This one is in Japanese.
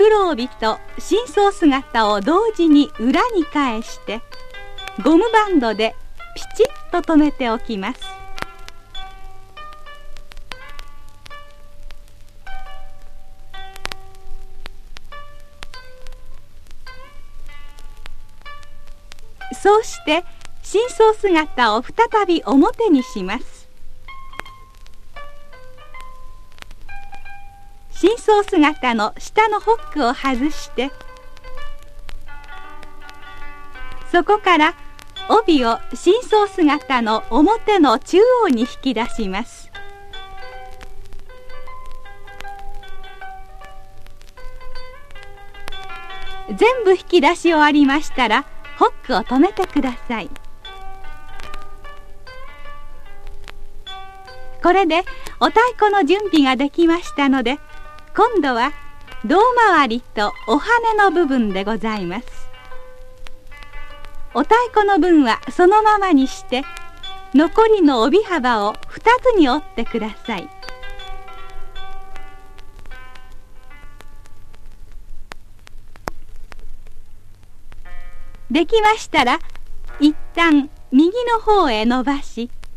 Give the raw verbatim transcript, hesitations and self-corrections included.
黒帯と新装姿を同時に裏に返してゴムバンドでピチッと留めておきます。そうして新装姿を再び表にします。新装姿の下のホックを外してそこから帯を新装姿の表の中央に引き出します。全部引き出し終わりましたらホックを留めてください。これでお太鼓の準備ができましたので、今度は胴回りとお羽の部分でございます。お太鼓の分はそのままにして残りの帯幅をふたつに折ってください。できましたら一旦右の方へ伸ばし